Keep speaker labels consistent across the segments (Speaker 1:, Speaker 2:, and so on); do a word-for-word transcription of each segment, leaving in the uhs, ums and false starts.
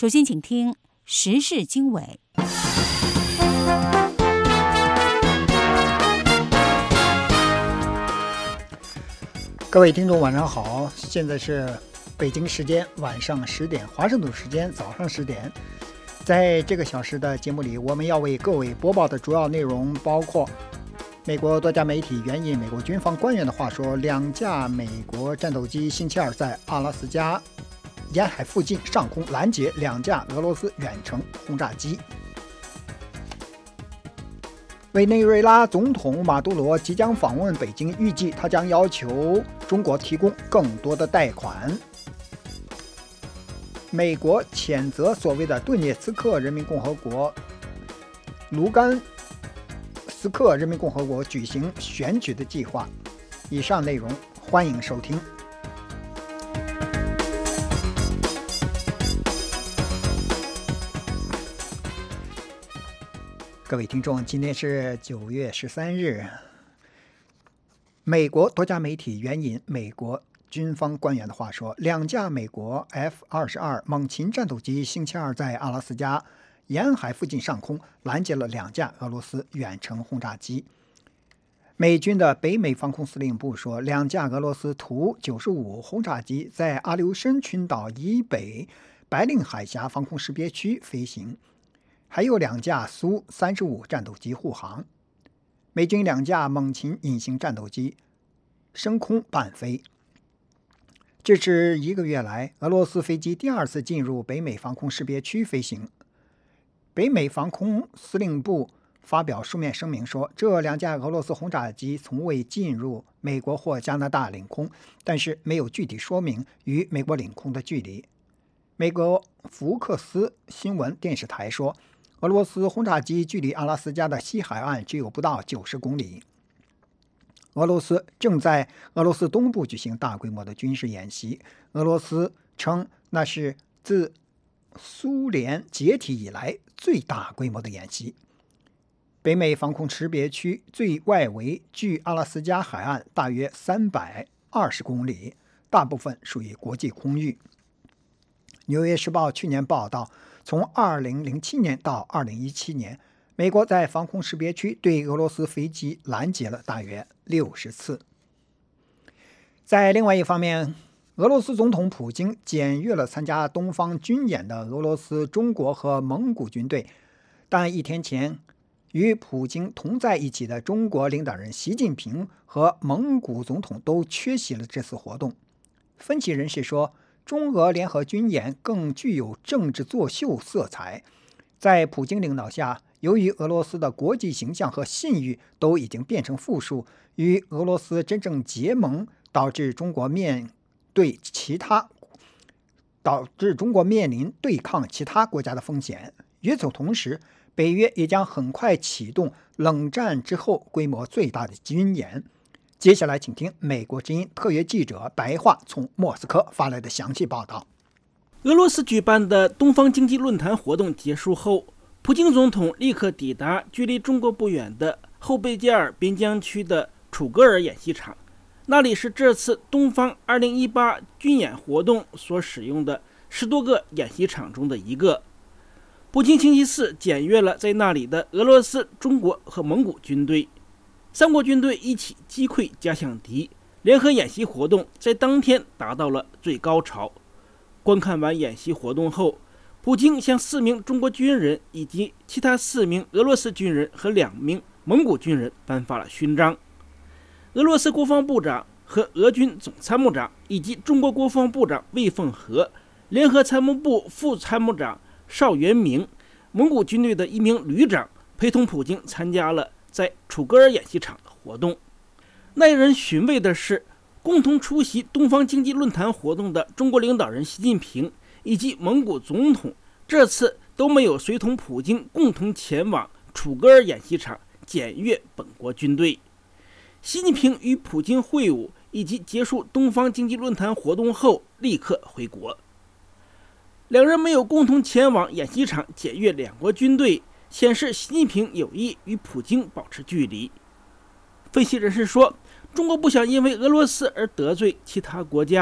Speaker 1: 首先请听时事经纬。
Speaker 2: 各位听众晚上好，现在是北京时间晚上十点，华盛顿时间早上十点。在这个小时的节目里，我们要为各位播报的主要内容包括：美国多家媒体援引美国军方官员的话说，两架美国战斗机星期二在阿拉斯加沿海附近上空拦截两架俄罗斯远程轰炸机。委内瑞拉总统马杜罗即将访问北京，预计他将要求中国提供更多的贷款。美国谴责所谓的顿涅茨克人民共和国、卢甘斯克人民共和国举行选举的计划。以上内容欢迎收听。各位听众，今天是九月十三日。美国多家媒体援引美国军方官员的话说，两架美国 F 二十二 猛禽战斗机星期二在阿拉斯加沿海附近上空拦截了两架俄罗斯远程轰炸机。美军的北美防空司令部说，两架俄罗斯图九十五轰炸机在阿留申群岛以北白令海峡防空识别区飞行，还有两架苏三十五战斗机护航。美军两架猛禽隐形战斗机升空伴飞。这是一个月来俄罗斯飞机第二次进入北美防空识别区飞行。北美防空司令部发表书面声明说，这两架俄罗斯轰炸机从未进入美国或加拿大领空，但是没有具体说明与美国领空的距离。美国福克斯新闻电视台说，俄罗斯轰炸机距离阿拉斯加的西海岸只有不到九十公里。俄罗斯正在俄罗斯东部举行大规模的军事演习，俄罗斯称那是自苏联解体以来最大规模的演习。北美防空识别区最外围距阿拉斯加海岸大约三百二十公里，大部分属于国际空域。纽约时报去年报道，从二零零七年到二零一七年，美国在防空识别区对俄罗斯飞机拦截了大约六十次。在另外一方面，俄罗斯总统普京检阅了参加东方军演的俄罗斯、中国和蒙古军队，但一天前与普京同在一起的中国领导人习近平和蒙古总统都缺席了这次活动。分析人士说，中俄联合军演更具有政治作秀色彩。在普京领导下，由于俄罗斯的国际形象和信誉都已经变成负数，与俄罗斯真正结盟，导致中国面对其他导致中国面临对抗其他国家的风险。与此同时，北约也将很快启动冷战之后规模最大的军演。接下来请听美国之音特约记者白桦从莫斯科发来的详细报道。
Speaker 3: 俄罗斯举办的东方经济论坛活动结束后，普京总统立刻抵达距离中国不远的后贝加尔边疆区的楚格尔演习场，那里是这次东方二零一八军演活动所使用的十多个演习场中的一个。普京星期四检阅了在那里的俄罗斯、中国和蒙古军队，三国军队一起击溃假想敌，联合演习活动在当天达到了最高潮。观看完演习活动后，普京向四名中国军人以及其他四名俄罗斯军人和两名蒙古军人颁发了勋章。俄罗斯国防部长和俄军总参谋长以及中国国防部长魏凤和、联合参谋部副参谋长邵元明、蒙古军队的一名旅长陪同普京参加了在楚格尔演习场的活动。耐人寻味的是，共同出席东方经济论坛活动的中国领导人习近平以及蒙古总统这次都没有随同普京共同前往楚格尔演习场检阅本国军队。习近平与普京会晤以及结束东方经济论坛活动后立刻回国。两人没有共同前往演习场检阅两国军队，显示习近平有意与普京保持距离。分析人士说，中国不想因为俄罗斯而得罪其他国家。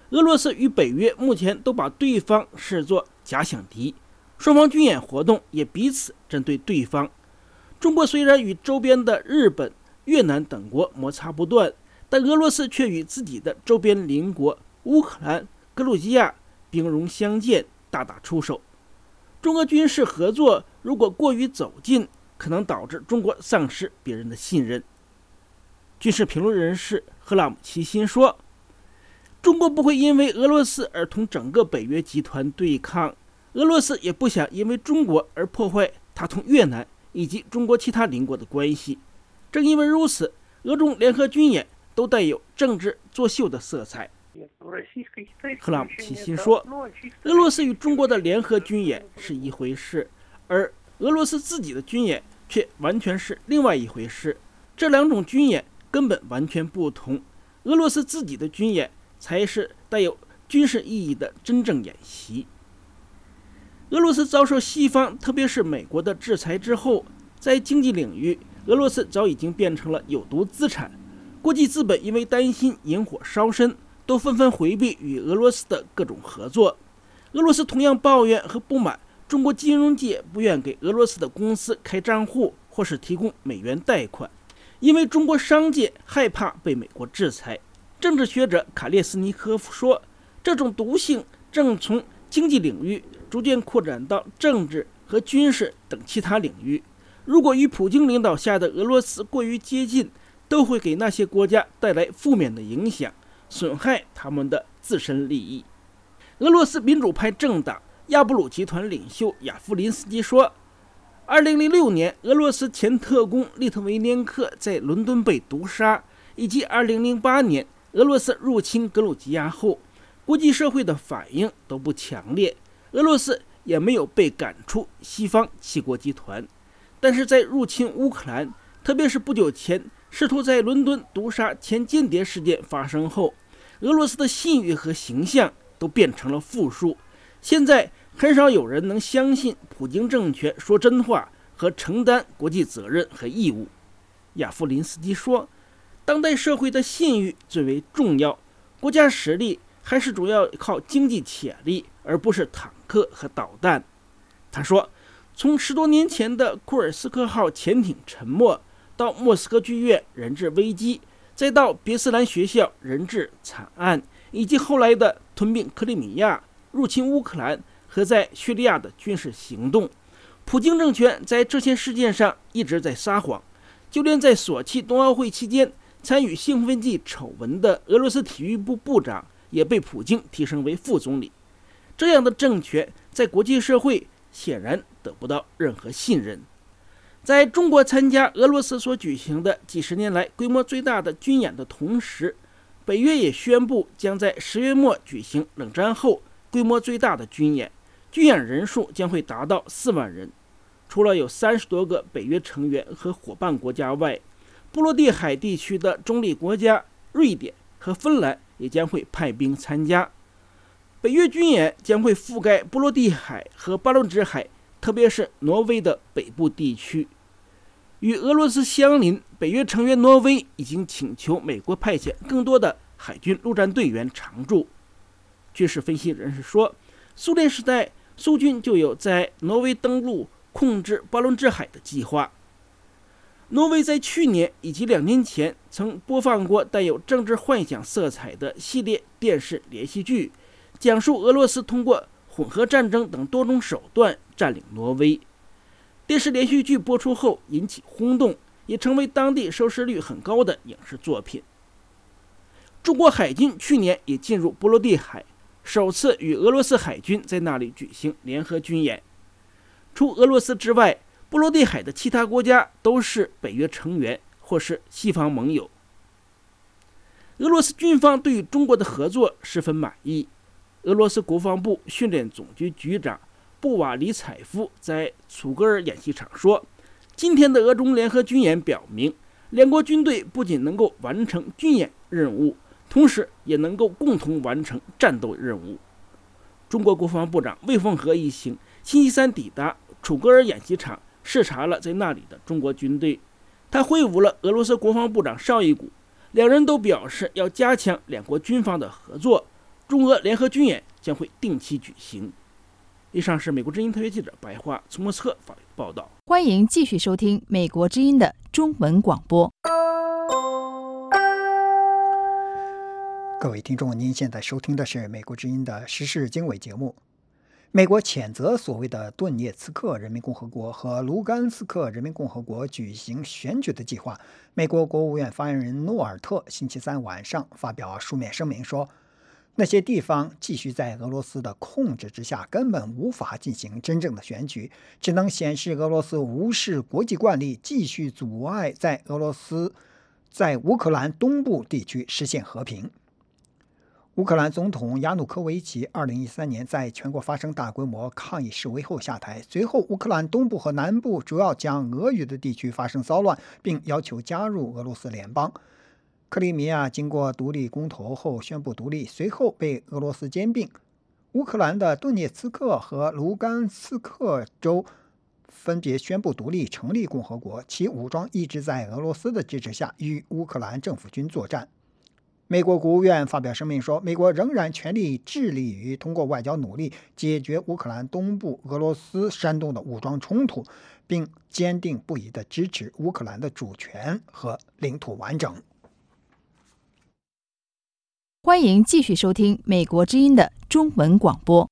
Speaker 3: 俄罗斯与北约目前都把对方视作假想敌，双方军演活动也彼此针对对方。中国虽然与周边的日本、越南等国摩擦不断，但俄罗斯却与自己的周边邻国乌克兰、格鲁吉亚兵戎相见，大打出手。中俄军事合作如果过于走近，可能导致中国丧失别人的信任。军事评论人士赫拉姆齐辛说，中国不会因为俄罗斯而同整个北约集团对抗，俄罗斯也不想因为中国而破坏它同越南以及中国其他邻国的关系。正因为如此，俄中联合军演都带有政治作秀的色彩。赫拉姆齐辛说，俄罗斯与中国的联合军演是一回事，而俄罗斯自己的军演却完全是另外一回事，这两种军演根本完全不同。俄罗斯自己的军演才是带有军事意义的真正演习。俄罗斯遭受西方，特别是美国的制裁之后，在经济领域，俄罗斯早已经变成了有毒资产。国际资本因为担心引火烧身，都纷纷回避与俄罗斯的各种合作。俄罗斯同样抱怨和不满中国金融界不愿给俄罗斯的公司开账户或是提供美元贷款，因为中国商界害怕被美国制裁。政治学者卡列斯尼科夫说，这种毒性正从经济领域逐渐扩展到政治和军事等其他领域。如果与普京领导下的俄罗斯过于接近，都会给那些国家带来负面的影响，损害他们的自身利益。俄罗斯民主派政党亚布鲁集团领袖亚夫林斯基说，二零零六年俄罗斯前特工利特维年科在伦敦被毒杀，以及二零零八年俄罗斯入侵格鲁吉亚后，国际社会的反应都不强烈，俄罗斯也没有被赶出西方七国集团。但是在入侵乌克兰，特别是不久前试图在伦敦毒杀前间谍事件发生后，俄罗斯的信誉和形象都变成了负数。现在很少有人能相信普京政权说真话和承担国际责任和义务。亚夫林斯基说，当代社会的信誉最为重要，国家实力还是主要靠经济潜力，而不是坦克和导弹。他说，从十多年前的库尔斯克号潜艇沉没，到莫斯科剧院人质危机，再到别斯兰学校人质惨案，以及后来的吞并克里米亚、入侵乌克兰和在叙利亚的军事行动，普京政权在这些事件上一直在撒谎。就连在索契冬奥会期间参与兴奋剂丑闻的俄罗斯体育部部长也被普京提升为副总理。这样的政权在国际社会显然得不到任何信任。在中国参加俄罗斯所举行的几十年来规模最大的军演的同时，北约也宣布将在十月末举行冷战后规模最大的军演，军演人数将会达到四万人。除了有三十多个北约成员和伙伴国家外，波罗的海地区的中立国家瑞典和芬兰也将会派兵参加。北约军演将会覆盖波罗的海和巴伦支海，特别是挪威的北部地区。与俄罗斯相邻，北约成员挪威已经请求美国派遣更多的海军陆战队员常驻。军事分析人士说，苏联时代苏军就有在挪威登陆控制巴伦支海的计划。挪威在去年以及两年前曾播放过带有政治幻想色彩的系列电视连续剧，讲述俄罗斯通过混合战争等多种手段占领挪威。电视连续剧播出后引起轰动，也成为当地收视率很高的影视作品。中国海军去年也进入波罗的海，首次与俄罗斯海军在那里举行联合军演。除俄罗斯之外，波罗的海的其他国家都是北约成员或是西方盟友。俄罗斯军方对于中国的合作十分满意。俄罗斯国防部训练总局局长布瓦里采夫在楚格尔演习场说，今天的俄中联合军演表明，两国军队不仅能够完成军演任务，同时也能够共同完成战斗任务。中国国防部长魏凤和一行星期三抵达楚格尔演习场，视察了在那里的中国军队。他会晤了俄罗斯国防部长绍伊古，两人都表示要加强两国军方的合作， 中俄联合军演将会定期举行。以上是美国之音特约记者白桦从莫斯科发来的报道。
Speaker 1: 欢迎继续收听美国之音的中文广播。
Speaker 2: 各位听众，您现在收听的是美国之音的时事经纬节目。美国谴责所谓的顿涅茨克人民共和国和卢甘斯克人民共和国举行选举的计划，美国国务院发言人诺尔特星期三晚上发表书面声明说，那些地方继续在俄罗斯的控制之下，根本无法进行真正的选举，只能显示俄罗斯无视国际惯例，继续阻碍在俄罗斯在乌克兰东部地区实现和平。乌克兰总统亚努科维奇二零一三年在全国发生大规模抗议示威后下台，随后乌克兰东部和南部主要讲俄语的地区发生骚乱，并要求加入俄罗斯联邦。克里米亚经过独立公投后宣布独立，随后被俄罗斯兼并。乌克兰的顿涅茨克和卢甘斯克州分别宣布独立，成立共和国，其武装一直在俄罗斯的支持下与乌克兰政府军作战。美国国务院发表声明说，美国仍然全力致力于通过外交努力解决乌克兰东部俄罗斯煽动的武装冲突，并坚定不移地支持乌克兰的主权和领土完整。
Speaker 1: 欢迎继续收听美国之音的中文广播。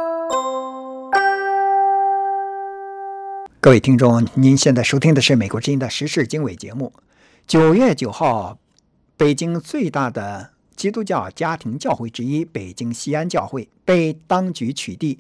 Speaker 2: 各位听众，您现在收听的是美国之音的时事经纬节目。九月九号，北京最大的基督教家庭教会之一北京西安教会被当局取缔，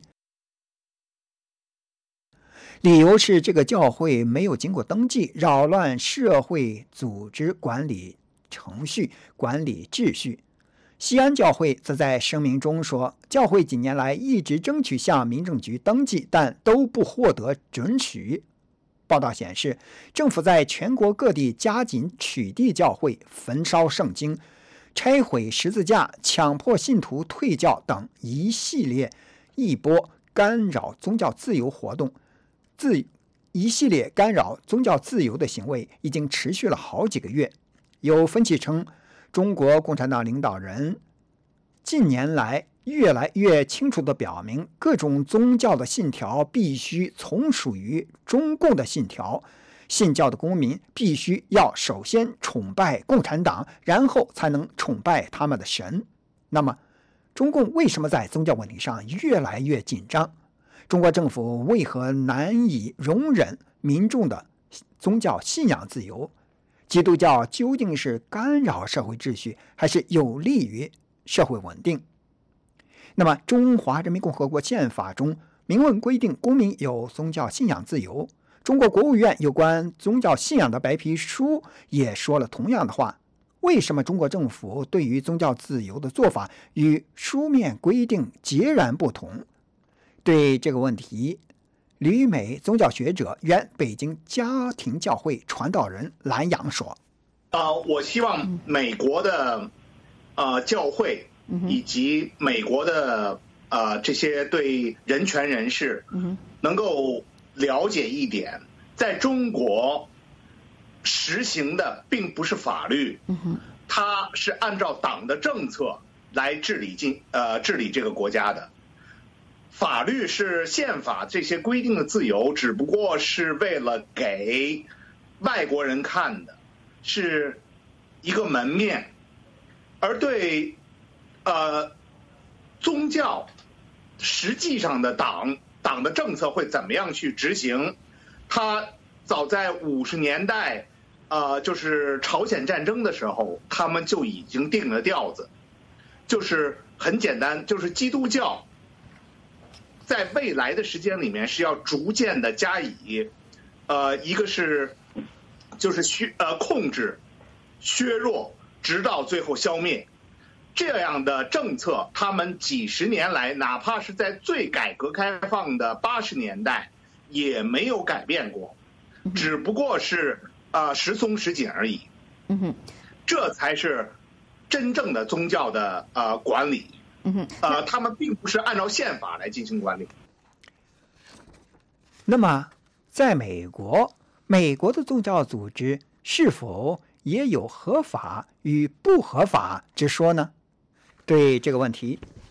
Speaker 2: 理由是这个教会没有经过登记，扰乱社会组织管理程序、管理秩序。西安教会则在声明中说，教会几年来一直争取向民政局登记，但都不获得准许。报道显示，政府在全国各地加紧取缔教会、焚烧圣经、拆毁十字架、强迫信徒退教等一系列一波干扰宗教自由活动。自一系列干扰宗教自由的行为已经持续了好几个月。有分析称，中国共产党领导人近年来越来越清楚地表明，各种宗教的信条必须从属于中共的信条，信教的公民必须要首先崇拜共产党，然后才能崇拜他们的神。那么，中共为什么在宗教问题上越来越紧张？中国政府为何难以容忍民众的宗教信仰自由？基督教究竟是干扰社会秩序，还是有利于社会稳定？那么，中华人民共和国宪法中明文规定公民有宗教信仰自由。中国国务院有关宗教信仰的白皮书也说了同样的话。为什么中国政府对于宗教自由的做法与书面规定截然不同？对这个问题，旅美宗教学者、原北京家庭教会传道人蓝洋说：“
Speaker 4: 呃，我希望美国的呃教会。”以及美国的呃这些对人权人士能够了解一点，在中国实行的并不是法律，它是按照党的政策来治理进呃治理这个国家的。法律是宪法这些规定的自由，只不过是为了给外国人看的，是一个门面，而对。呃，宗教实际上的党党的政策会怎么样去执行？他早在五十年代，呃，就是朝鲜战争的时候，他们就已经定了调子，就是很简单，就是基督教在未来的时间里面是要逐渐的加以，呃，一个是就是削呃控制、削弱，直到最后消灭。这样的政策，他们几十年来，哪怕是在最改革开放的八十年代，也没有改变过，只不过是呃时松时紧而已。
Speaker 1: 嗯哼，
Speaker 4: 这才是真正的宗教的呃管理。
Speaker 1: 嗯哼，
Speaker 4: 呃，他们并不是按照宪法来进行管理。
Speaker 2: 那么，在美国，美国的宗教组织是否也有合法与不合法之说呢？对这个问题，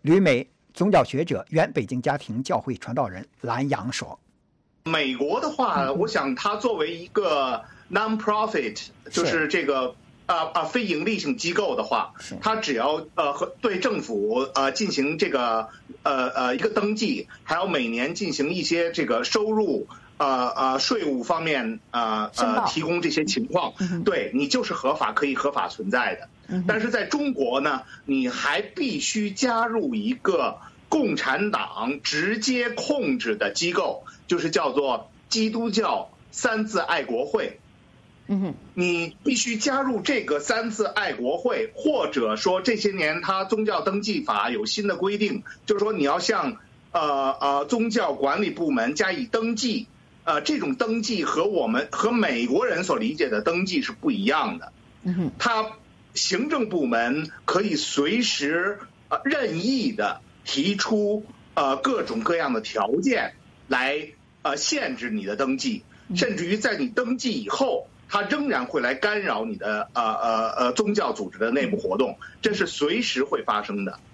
Speaker 2: 旅美宗教学者、原北京家庭教会传道人蓝洋说：“
Speaker 4: 美国的话，我想它作为一个 non-profit， 就是这个啊啊非盈利性机构的话，它只要呃和对政府呃进行这个呃呃一个登记，还有每年进行一些这个收入。”呃呃，税务方面呃呃提供这些情况，对你就是合法可以合法存在的。但是在中国呢，你还必须加入一个共产党直接控制的机构，就是叫做基督教三自爱国会。
Speaker 1: 嗯，
Speaker 4: 你必须加入这个三自爱国会，或者说这些年它宗教登记法有新的规定，就是说你要向呃呃宗教管理部门加以登记。呃，这种登记和我们和美国人所理解的登记是不一样的。
Speaker 1: 嗯，
Speaker 4: 他行政部门可以随时呃任意的提出呃各种各样的条件来呃限制你的登记，甚至于在你登记以后，他仍然会来干扰你的呃呃呃宗教组织的内部活动，这是随时会发生的。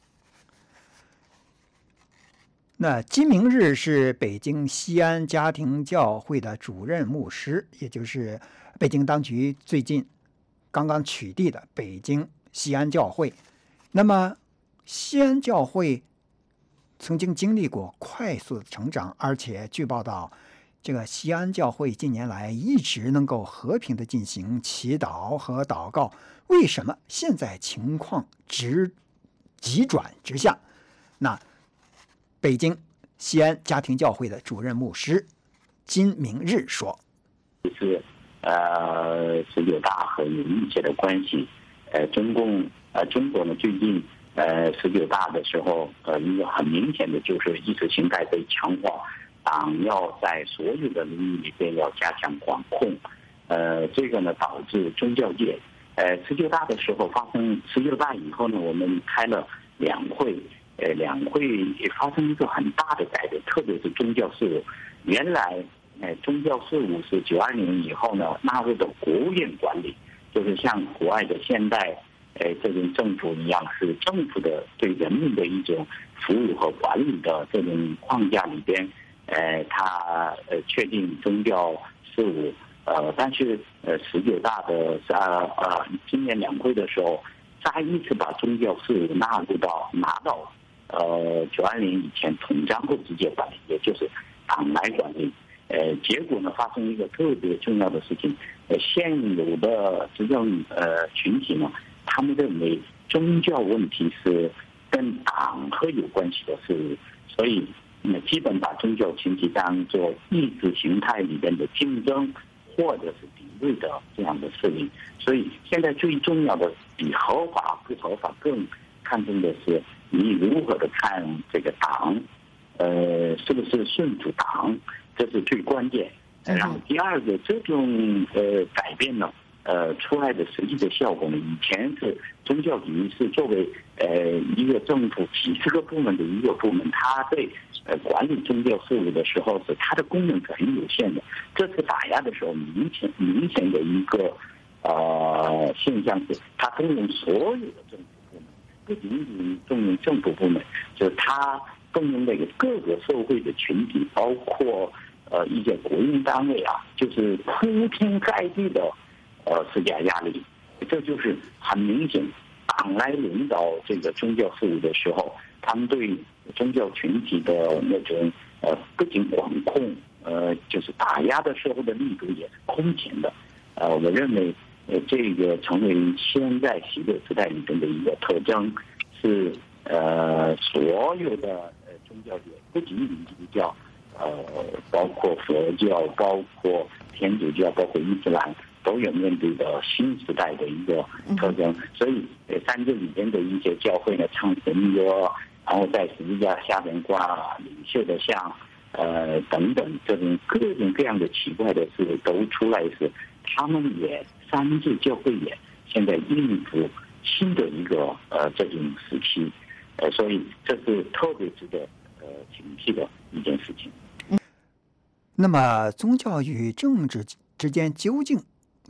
Speaker 2: 那金明日是北京西安家庭教会的主任牧师，也就是北京当局最近刚刚取缔的北京西安教会。那么西安教会曾经经历过快速的成长，而且据报道，这个西安教会近年来一直能够和平的进行祈祷和祷告。为什么现在情况直急转直下？那北京西安家庭教会的主任牧师金明日说：“
Speaker 5: 就是呃，十九大很有密切的关系。呃，中共呃，中国呢最近呃十九大的时候，呃，一个很明显的就是意识形态被强化，党要在所有的领域里边要加强管控。呃，这个呢导致宗教界，呃，十九大的时候发生十九大以后呢，我们开了两会。”呃，两会也发生一个很大的改变，特别是宗教事务。原来，呃，宗教事务是九二年以后呢纳入的国务院管理，就是像国外的现代，呃，这种政府一样，是政府的对人民的一种服务和管理的这种框架里边，呃，它呃确定宗教事务，呃，但是呃十九大的呃呃今年两会的时候，再一次把宗教事务纳入到拿到。呃，九二年以前统战后直接管理，也就是党来管理。呃，结果呢，发生一个特别重要的事情。呃，现有的执政呃群体呢，他们认为宗教问题是跟党和有关系的事物，所以呢，基本把宗教群体当作意识形态里边的竞争或者是敌对的这样的势力。所以现在最重要的，比合法不合法更看重的是。你如何的看这个党，呃，是不是顺服党，这是最关键。然后第二个，这种呃改变呢，呃出来的实际的效果呢，以前是宗教局是作为呃一个政府几十个部门的一个部门，它对呃管理宗教事务的时候是它的功能是很有限的。这次打压的时候，明显明显的一个呃现象是，它动用所有的政府。不仅仅动用政府部门，就是他动用那个各个社会的群体，包括呃一些国营单位啊，就是铺天盖地的呃施加压力。这就是很明显，党来领导这个宗教事务的时候，他们对宗教群体的那种呃不仅管控，呃就是打压的时候的力度也是空前的。呃，我认为。呃，这个成为现在习的时代里边的一个特征，是呃所有的呃宗教界，不仅仅基督教，呃，包括佛教、包括天主教、包括伊斯兰，都有面对的新时代的一个特征。所以，呃，三这里边的一些教会呢，唱神歌，然后在十字架下边挂领袖的像，呃等等，这种各种各样的奇怪的事都出来时，他们也。三自教会也现在应付新的一个呃这种时期，呃，所以这是特别值得呃警惕的一件事情。
Speaker 2: 那么，宗教与政治之间究竟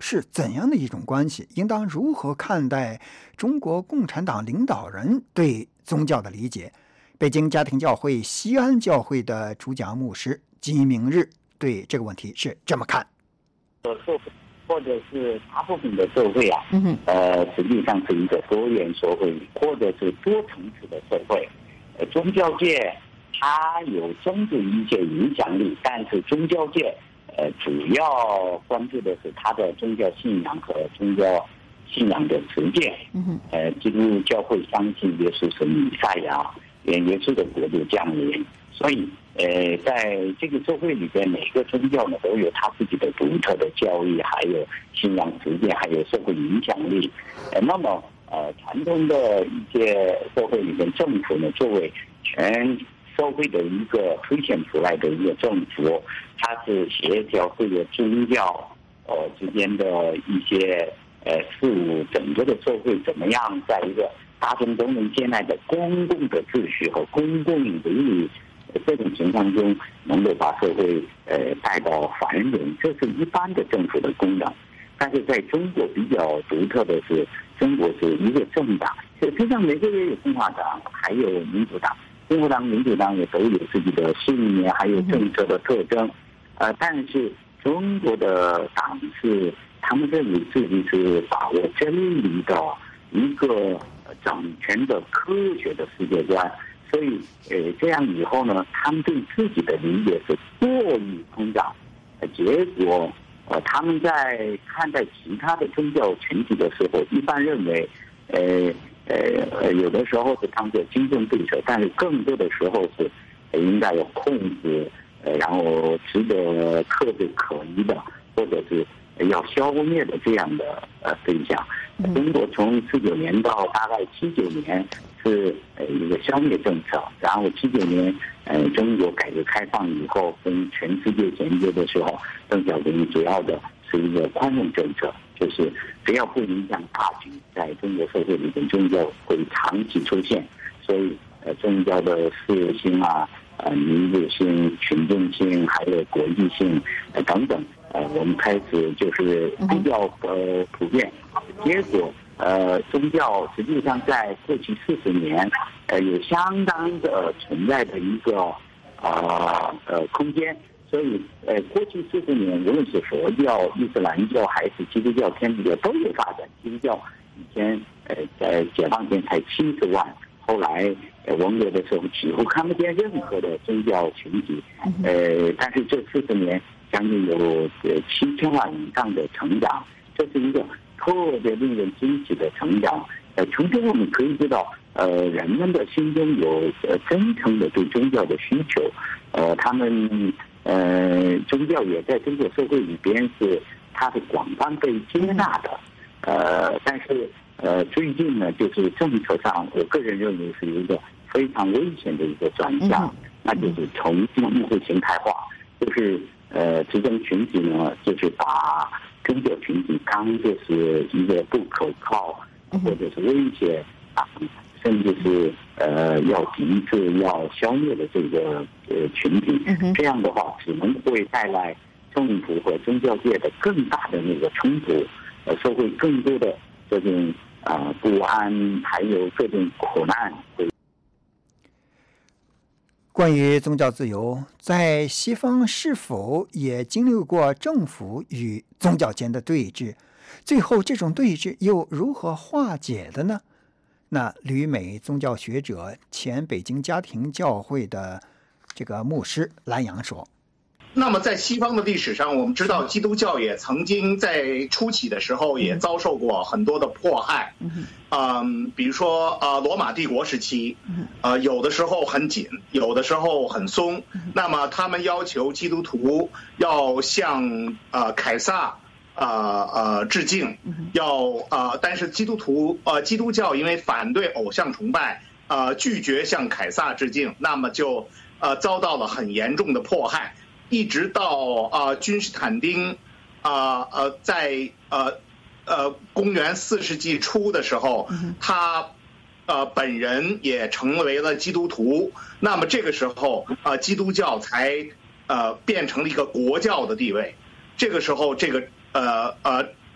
Speaker 2: 是怎样的一种关系？应当如何看待中国共产党领导人对宗教的理解？北京家庭教会西安教会的主讲牧师金明日对这个问题是这么看。
Speaker 5: 或者是大部分的社会啊，呃，实际上是一个多元社会，或者是多层次的社会。呃，宗教界它有政治一些影响力，但是宗教界呃主要关注的是它的宗教信仰和宗教信仰的实践。呃，基督教会相信耶稣是弥赛亚，愿耶稣的国度降临。所以，呃，在这个社会里边，每个宗教呢都有它自己的独特的教义，还有信仰实践，还有社会影响力。呃，那么，呃，传统的一些社会里边，政府呢作为全社会的一个推选出来的一个政府，它是协调各个宗教呃之间的一些呃事务，整个的社会怎么样在一个大众都能接纳的公共的秩序和公共伦理这种情况中，能够把社会呃带到繁荣，这是一般的政府的功能。但是在中国比较独特的是，中国是一个政党，实际上每个也有共和党，还有民主党，共和党、民主党也都有自己的信念，还有政策的特征。呃，但是中国的党是他们认为自己是把握真理的一个掌权的科学的世界观。所以，呃，这样以后呢，他们对自己的理解是过于通胀，呃，结果，呃，他们在看待其他的宗教群体的时候，一般认为，呃呃呃，有的时候是当作竞争对手，但是更多的时候是应该有控制，呃，然后值得特别可疑的，或者是要消灭的这样的呃对象。中国从四九年到大概七九年。是呃一个消灭政策，然后七九年，呃，中国改革开放以后，跟全世界衔接的时候，邓小平主要的是一个宽容政策，就是只要不影响大局，在中国社会里面，宗教会长期出现，所以呃，宗教的事业性啊，呃，民主性、群众性，还有国际性呃等等，呃，我们开始就是比较呃普遍，结果。呃，宗教实际上在过去四十年，呃，有相当的存在的一个呃呃空间。所以，呃，过去四十年，无论是佛教、伊斯兰教还是基督教、天主教都有发展。基督教以前呃在解放前才七十万，后来呃文革的时候几乎看不见任何的宗教群体。呃，但是这四十年将近有呃七千万以上的成长，这是一个。特别令人惊喜的成长，呃，从中我们可以知道，呃，人们的心中有呃真诚的对宗教的需求，呃，他们呃宗教也在中国社会里边是它是广泛被接纳的，呃，但是呃最近呢，就是政策上，我个人认为是一个非常危险的一个转向，那就是重新议会形态化，就是呃执政群体呢，就是把。宗教群体当作是一个不可靠或者是威胁啊，甚至是呃要抵制、要消灭的这个呃群体，这样的话只能会带来政府和宗教界的更大的那个冲突，呃，社会更多的这种啊、呃、不安，还有各种苦难。
Speaker 2: 关于宗教自由，在西方是否也经历过政府与宗教间的对峙？最后这种对峙又如何化解的呢？那旅美宗教学者、前北京家庭教会的这个牧师蓝洋说。
Speaker 4: 那么在西方的历史上，我们知道基督教也曾经在初期的时候也遭受过很多的迫害，嗯，比如说呃罗马帝国时期，呃有的时候很紧，有的时候很松。那么他们要求基督徒要向呃凯撒呃呃致敬，要呃但是基督徒呃基督教因为反对偶像崇拜，呃拒绝向凯撒致敬，那么就呃遭到了很严重的迫害。一直到啊、呃、君士坦丁啊 呃, 呃在呃呃公元四世纪初的时候，他呃本人也成为了基督徒。那么这个时候呃基督教才呃变成了一个国教的地位。这个时候这个呃呃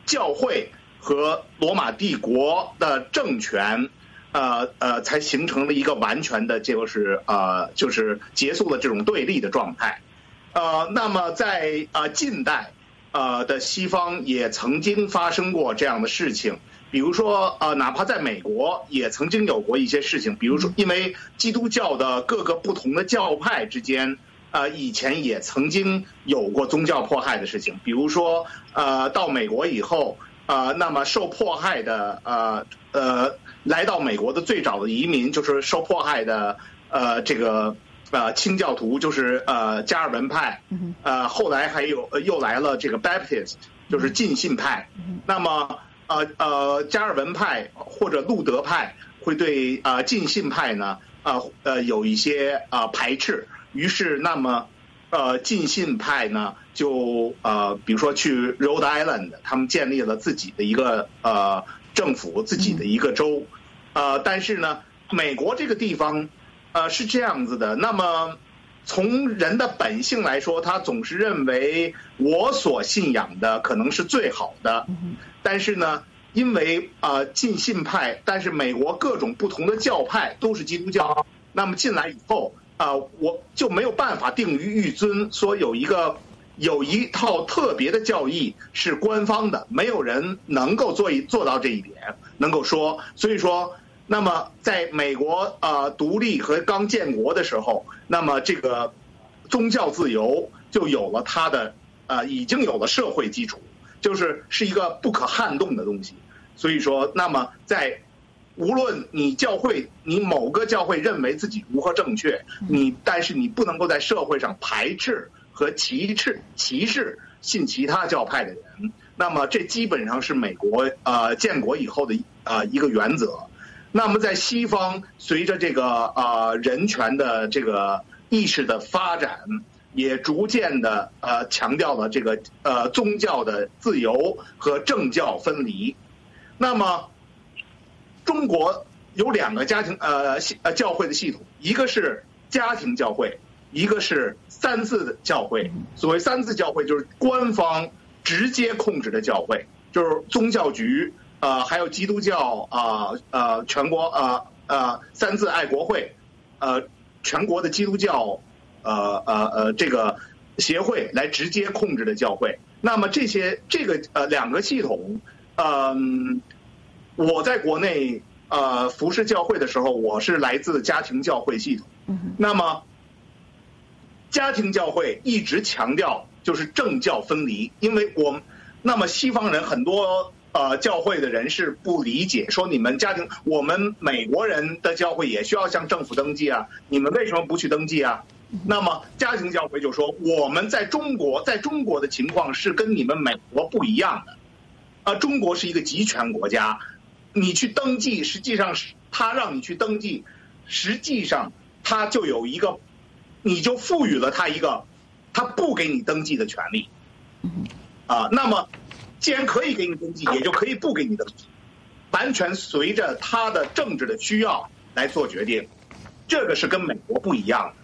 Speaker 4: 教会和罗马帝国的政权，呃呃，才形成了一个完全的，就是呃就是结束了这种对立的状态。呃，那么在呃近代呃的西方也曾经发生过这样的事情。比如说，呃，哪怕在美国也曾经有过一些事情，比如说，因为基督教的各个不同的教派之间，呃，以前也曾经有过宗教迫害的事情。比如说，呃，到美国以后，呃，那么受迫害的，呃呃，来到美国的最早的移民就是受迫害的，呃，这个呃清教徒，就是呃加尔文派，呃，后来还有又来了这个 Baptist， 就是浸信派，那么。呃呃，加尔文派或者路德派会对呃浸信派呢，呃呃有一些呃排斥，于是那么呃浸信派呢就呃比如说去 Rhode Island， 他们建立了自己的一个呃政府，自己的一个州，呃但是呢，美国这个地方呃是这样子的，那么从人的本性来说，他总是认为我所信仰的可能是最好的。但是呢，因为呃浸信派，但是美国各种不同的教派都是基督教，那么进来以后，呃我就没有办法定于一尊，说有一个有一套特别的教义是官方的，没有人能够做一做到这一点，能够说，所以说，那么在美国呃独立和刚建国的时候，那么这个宗教自由就有了它的呃已经有了社会基础。就是是一个不可撼动的东西，所以说，那么在无论你教会，你某个教会认为自己如何正确，你但是你不能够在社会上排斥和歧视歧视信其他教派的人。那么这基本上是美国呃建国以后的呃一个原则。那么在西方，随着这个呃人权的这个意识的发展。也逐渐的呃强调了这个呃宗教的自由和政教分离。那么，中国有两个家庭呃呃教会的系统，一个是家庭教会，一个是三自教会。所谓三自教会，就是官方直接控制的教会，就是宗教局呃还有基督教啊 呃, 呃全国呃呃三自爱国会呃全国的基督教。呃呃呃，这个协会来直接控制的教会，那么这些这个呃两个系统，嗯、呃，我在国内呃服侍教会的时候，我是来自家庭教会系统。那么家庭教会一直强调就是政教分离，因为我们那么西方人很多呃教会的人是不理解，说你们家庭我们美国人的教会也需要向政府登记啊，你们为什么不去登记啊？那么家庭教会就说，我们在中国，在中国的情况是跟你们美国不一样的，啊，中国是一个集权国家，你去登记，实际上是他让你去登记，实际上他就有一个，你就赋予了他一个，他不给你登记的权利，啊，那么既然可以给你登记，也就可以不给你登记，完全随着他的政治的需要来做决定，这个是跟美国不一样的。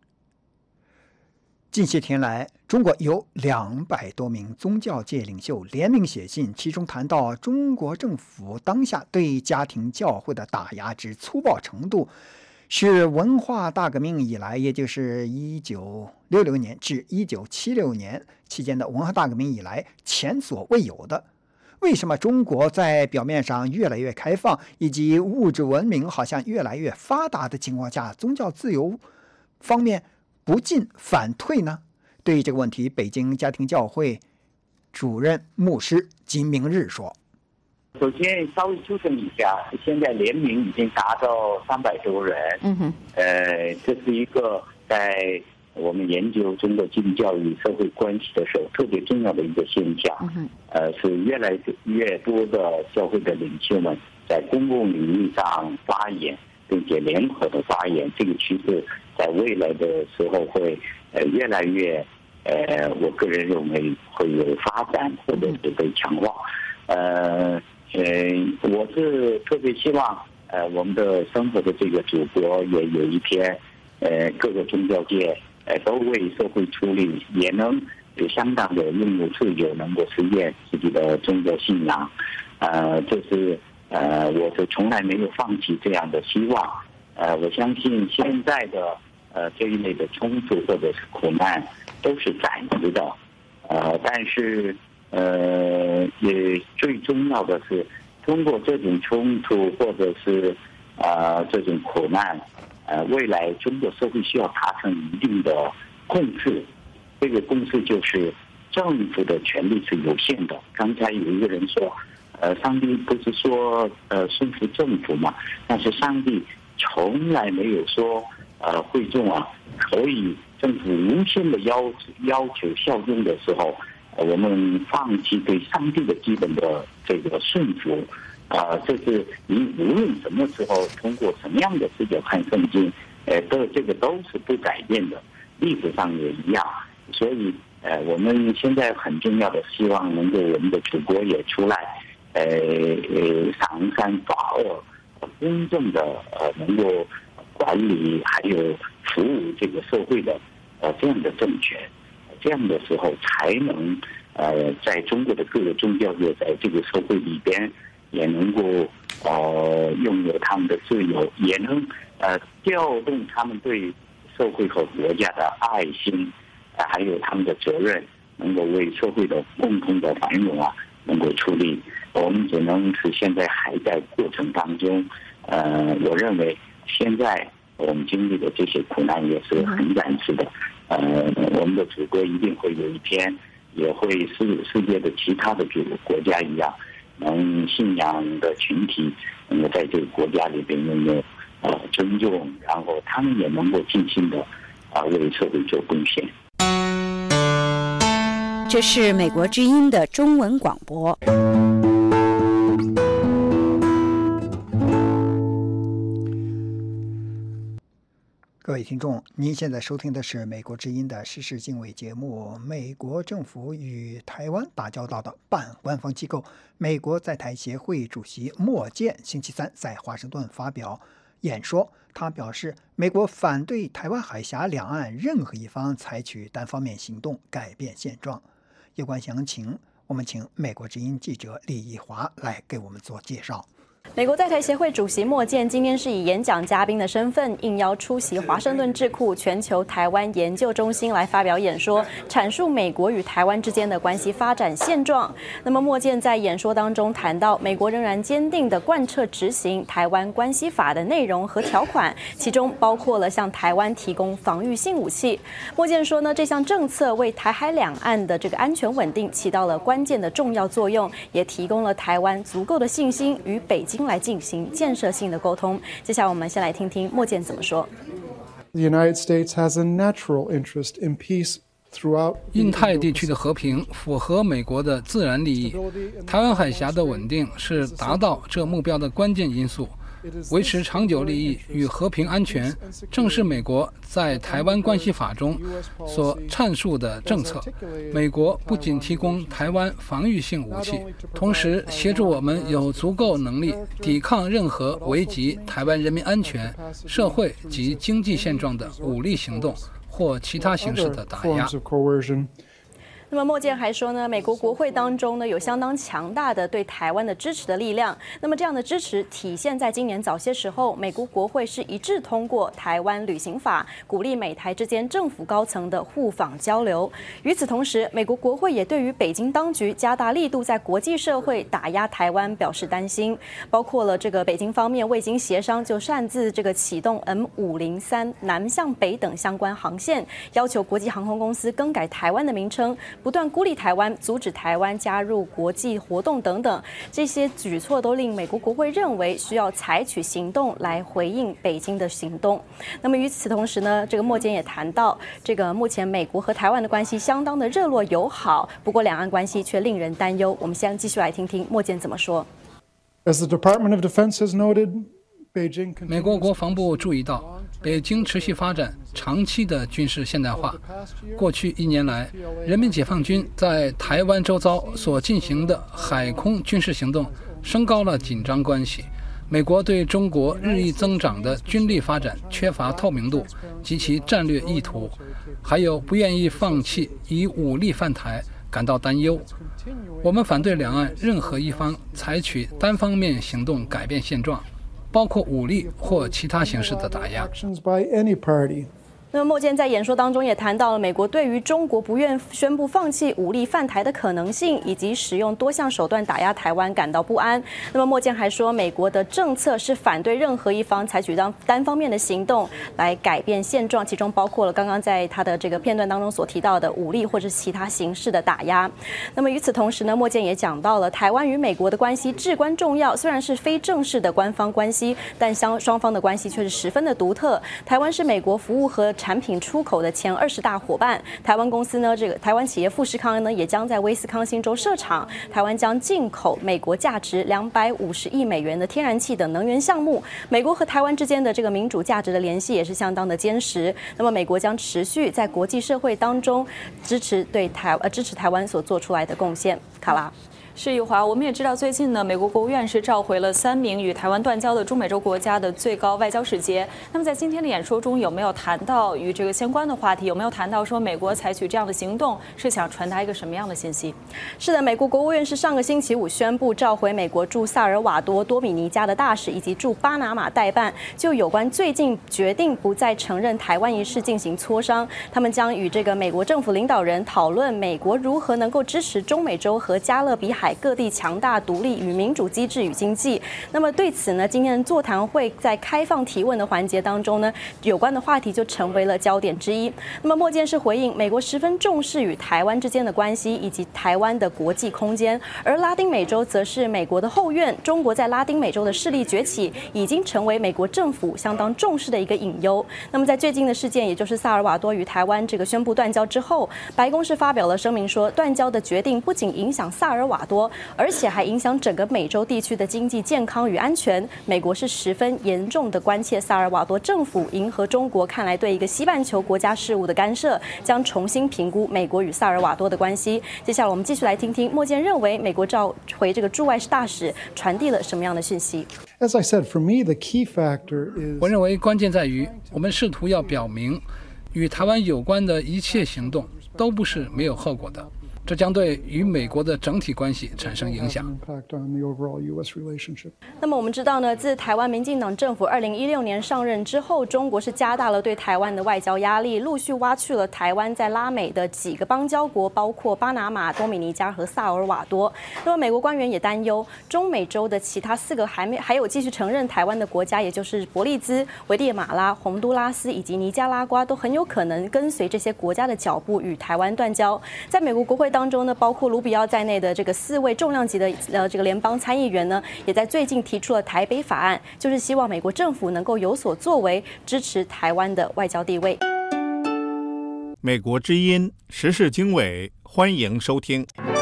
Speaker 2: 近些天来，中国有两百多名宗教界领袖联名写信，其中谈到中国政府当下对家庭教会的打压之粗暴程度，是文化大革命以来，也就是一九六六年至一九七六年期间的文化大革命以来前所未有的。为什么中国在表面上越来越开放，以及物质文明好像越来越发达的情况下，宗教自由方面不进反退呢？对于这个问题，北京家庭教会主任牧师金明日说：
Speaker 5: 首先稍微纠正一下，现在联名已经达到三百多人。嗯哼，呃，这是一个在我们研究中国基督教与社会关系的时候特别重要的一个现象。嗯哼，呃，是越来越多的教会的领袖们在公共领域上发言，并且联合的发言，这个趋势在未来的时候会呃越来越呃，我个人认为会有发展或者是被强化。呃呃，我是特别希望呃我们的生活的这个祖国也有一天呃各个宗教界呃都为社会出力，也能有相当的拥有自由，能够实现自己的宗教信仰。呃，这是呃，我是从来没有放弃这样的希望。呃，我相信现在的呃这一类的冲突或者是苦难都是暂时的，呃，但是呃，也最重要的是，通过这种冲突或者是呃这种苦难，呃，未来中国社会需要达成一定的共识。这个共识就是政府的权力是有限的。刚才有一个人说，呃，上帝不是说呃顺服政府嘛？但是上帝从来没有说，呃，会众啊，可以政府无限的要要求效忠的时候，呃，我们放弃对上帝的基本的这个顺服，啊、呃，这是你无论什么时候通过什么样的视角看圣经，呃，都这个都是不改变的，历史上也一样。所以，呃，我们现在很重要的希望能够我们的祖国也出来，呃呃，赏善罚恶。公正的呃，能够管理还有服务这个社会的呃这样的政权，这样的时候才能呃在中国的各个宗教界在这个社会里边也能够呃拥有他们的自由，也能呃调动他们对社会和国家的爱心，呃、还有他们的责任，能够为社会的共同的繁荣啊能够出力。我们只能是现在还在过程当中，呃，我认为现在我们经历的这些苦难也是很暂时的，呃，我们的祖国一定会有一天也会世世界的其他的这个国家一样，能信仰的群体能够在这个国家里边拥有呃尊重，然后他们也能够尽心的啊、呃、为社会做贡献。
Speaker 6: 这是美国之音的中文广播。
Speaker 2: 各位听众，您现在收听的是美国之音的时事经纬节目。美国政府与台湾打交道的半官方机构美国在台协会主席莫健星期三在华盛顿发表演说，他表示美国反对台湾海峡两岸任何一方采取单方面行动改变现状。有关详情，我们请美国之音记者李义华来给我们做介绍。
Speaker 7: 美国在台协会主席莫健今天是以演讲嘉宾的身份应邀出席华盛顿智库全球台湾研究中心来发表演说，阐述美国与台湾之间的关系发展现状。那么莫健在演说当中谈到，美国仍然坚定地贯彻执行台湾关系法的内容和条款，其中包括了向台湾提供防御性武器。莫健说呢，这项政策为台海两岸的这个安全稳定起到了关键的重要作用，也提供了台湾足够的信心与北京来进行建设性的沟通。接下来我们先来听听莫健怎么说。
Speaker 8: The United States has a natural interest in peace throughout
Speaker 9: 印太地区的和平符合美国的自然利益，台湾海峡的稳定是达到这目标的关键因素。维持长久利益与和平安全，正是美国在台湾关系法中所阐述的政策。美国不仅提供台湾防御性武器，同时协助我们有足够能力抵抗任何危及台湾人民安全、社会及经济现状的武力行动或其他形式的打压。
Speaker 7: 那么莫健还说呢，美国国会当中呢有相当强大的对台湾的支持的力量。那么这样的支持体现在今年早些时候，美国国会是一致通过台湾旅行法，鼓励美台之间政府高层的互访交流。与此同时，美国国会也对于北京当局加大力度在国际社会打压台湾表示担心，包括了这个北京方面未经协商就擅自这个启动 M 五零三 南向北等相关航线，要求国际航空公司更改台湾的名称。不断孤立台湾，阻止台湾加入国际活动等等，这些举措都令美国国会认为需要采取行动来回应北京的行动。那么与此同时呢，这个莫健也谈到，这个目前美国和台湾的关系相当的热络友好，不过两岸关系却令人担忧。我们先继续来听听莫健怎么说。
Speaker 8: As the Department of Defense has noted,
Speaker 9: 美国国防部注意到，北京持续发展长期的军事现代化。过去一年来，人民解放军在台湾周遭所进行的海空军事行动，升高了紧张关系。 美国对中国日益增长的军力发展缺乏透明度及其战略意图，还有不愿意放弃以武力犯台感到担忧。我们反对两岸任何一方采取单方面行动改变现状，包括武力或其他形式的打压。
Speaker 7: 那么莫健在演说当中也谈到了美国对于中国不愿宣布放弃武力犯台的可能性，以及使用多项手段打压台湾感到不安。那么莫健还说，美国的政策是反对任何一方采取单单方面的行动来改变现状，其中包括了刚刚在他的这个片段当中所提到的武力或者其他形式的打压。那么与此同时呢，莫健也讲到了台湾与美国的关系至关重要，虽然是非正式的官方关系，但相双方的关系却是十分的独特。台湾是美国服务和产品出口的前二十大伙伴，台湾公司呢，这个台湾企业富士康呢，也将在威斯康星州设厂。台湾将进口美国价值两百五十亿美元的天然气等能源项目。美国和台湾之间的这个民主价值的联系也是相当的坚实。那么，美国将持续在国际社会当中支持对台呃支持台湾所做出来的贡献。卡拉。
Speaker 10: 是玉华，我们也知道，最近呢，美国国务院是召回了三名与台湾断交的中美洲国家的最高外交使节。那么在今天的演说中，有没有谈到与这个相关的话题？有没有谈到说美国采取这样的行动是想传达一个什么样的信息？
Speaker 7: 是的，美国国务院是上个星期五宣布召回美国驻萨尔瓦多、多米尼加的大使以及驻巴拿马代办，就有关最近决定不再承认台湾一事进行磋商。他们将与这个美国政府领导人讨论美国如何能够支持中美洲和加勒比海各地强大独立与民主机制与经济。那么对此呢，今天的座谈会在开放提问的环节当中呢，有关的话题就成为了焦点之一。那么莫健是回应，美国十分重视与台湾之间的关系以及台湾的国际空间，而拉丁美洲则是美国的后院。中国在拉丁美洲的势力崛起，已经成为美国政府相当重视的一个隐忧。那么在最近的事件，也就是萨尔瓦多与台湾这个宣布断交之后，白宫是发表了声明说，断交的决定不仅影响萨尔瓦多，而且还影响整个美洲地区的经济健康与安全。美国是十分严重的关切萨尔瓦多政府迎合中国看来对一个西半球国家事务的干涉，将重新评估美国与萨尔瓦多的关系。接下来我们继续来听听莫健认为美国召回这个驻外大使传递了什么样的讯息。
Speaker 8: As I said, for me, the key factor is
Speaker 9: 我认为关键在于我们试图要表明，与台湾有关的一切行动都不是没有后果的。这将对与美国的整体关系产生影响。
Speaker 7: 那么我们知道呢，自台湾民进党政府二零一六年上任之后，中国是加大了对台湾的外交压力，陆续挖去了台湾在拉美的几个邦交国，包括巴拿马、多米尼加和萨尔瓦多。那么美国官员也担忧，中美洲的其他四个还没还有继续承认台湾的国家，也就是伯利兹、危地马拉、洪都拉斯以及尼加拉瓜，都很有可能跟随这些国家的脚步与台湾断交。在美国国会当中呢，包括卢比奥在内的这个四位重量级的呃这个联邦参议员呢，也在最近提出了台北法案，就是希望美国政府能够有所作为，支持台湾的外交地位。
Speaker 11: 美国之音时事经纬，欢迎收听。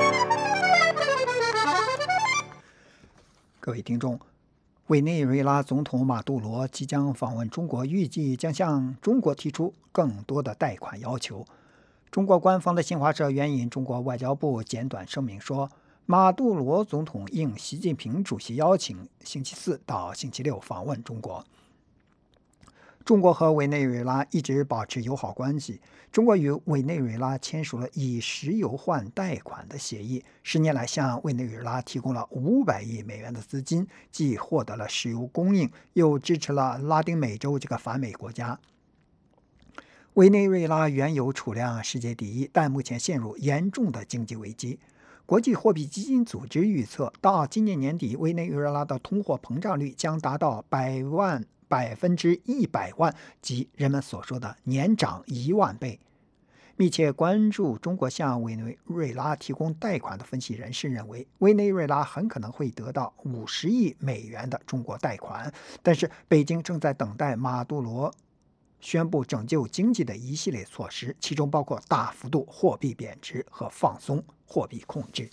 Speaker 2: 各位听众，委内瑞拉总统马杜罗即将访问中国，预计将向中国提出更多的贷款要求。中国官方的新华社援引中国外交部简短声明说，马杜罗总统应习近平主席邀请，星期四到星期六访问中国。中国和委内瑞拉一直保持友好关系，中国与委内瑞拉签署了以石油换贷款的协议，十年来向委内瑞拉提供了五百亿美元的资金，既获得了石油供应，又支持了拉丁美洲这个反美国家。委内瑞拉原油储量世界第一，但目前陷入严重的经济危机。国际货币基金组织预测，到今年年底，委内瑞拉的通货膨胀率将达到百万百分之一百万，即人们所说的年涨一万倍。密切关注中国向委内瑞拉提供贷款的分析人士认为，委内瑞拉很可能会得到五十亿美元的中国贷款，但是北京正在等待马杜罗宣布拯救经济的一系列措施，其中包括大幅度货币贬值和放松货币控制。